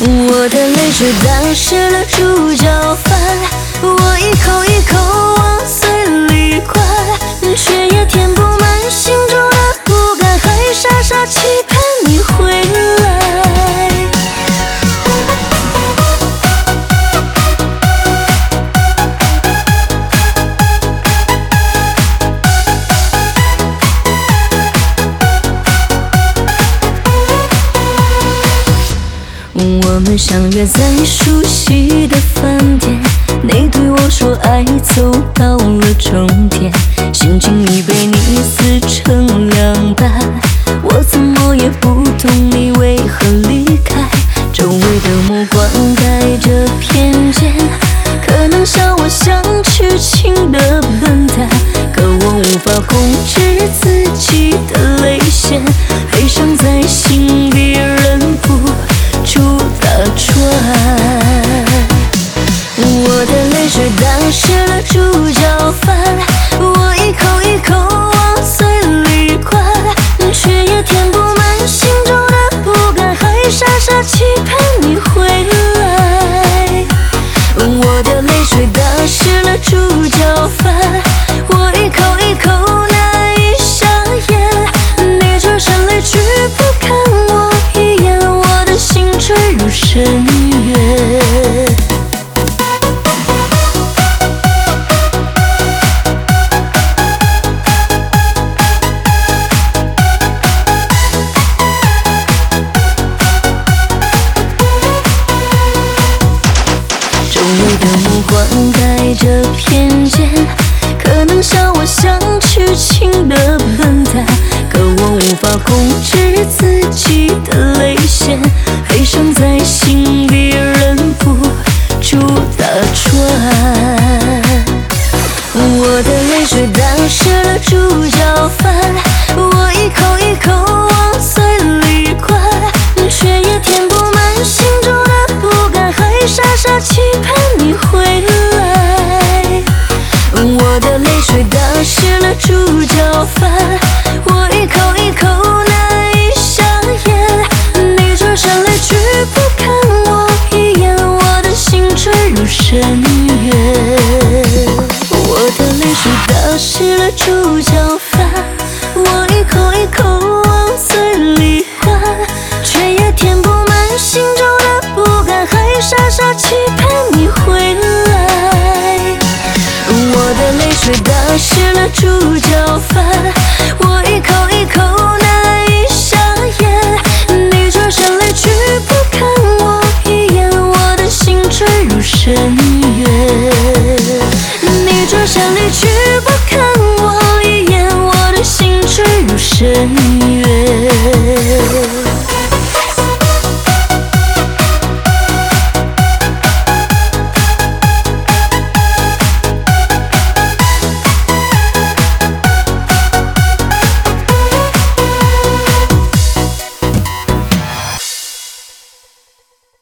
我的泪水当湿了猪脚饭，我一口一口往嘴里灌，却也填不满心中的不甘，还傻傻期盼你回来。我们相约在熟悉的饭店，你对我说爱走到了终点，心情已被你撕成两半，我怎么也不懂你为何离开，周围的目光带着偏见，可能笑我像痴情的笨蛋，可我无法控制自己的泪腺，悲伤在心里忍不住打转。我的泪水当湿了猪脚饭，我一口一口往嘴里灌，却也填不满心中的不甘，还傻傻期盼你回来。我的泪水当湿了猪脚饭，我一口一口难以下咽，你转身离去不看我一眼，我的心坠入深渊。周围的目光带着偏见，可能笑我像痴情的笨蛋，可我无法控制自己的泪腺，悲伤在心里忍不住打转。我的泪水当湿了猪脚饭，我一口一口往嘴里灌，却也填不满心中的不甘，还傻傻期盼你回来。我的泪水当湿了猪脚饭，我一口一口难以下咽，你转身离去不看我一眼，我的心坠入深渊。我的泪水当湿了猪脚饭，我一口一口往嘴里灌，却也填不满心中的不甘，还傻傻期盼你回来。我的泪水当湿了猪脚饭，我一口一口难以下咽，你转身离去不看我一眼，我的心坠入深渊。你转身离去不看我一眼，我的心坠入深渊。